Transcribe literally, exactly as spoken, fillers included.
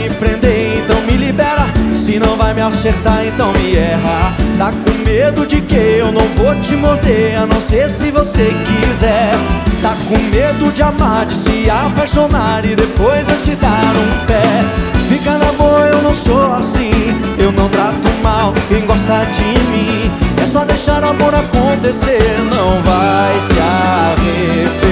me prender, então me libera. Se não vai me acertar, então me erra. Tá com medo de que eu não vou te morder, a não ser se você quiser. Tá com medo de amar, de se apaixonar e depois eu te dar um pé. Fica na boa, eu não sou assim. Eu não trato mal quem gosta de mim. É só deixar o amor acontecer, não vai se arrepender.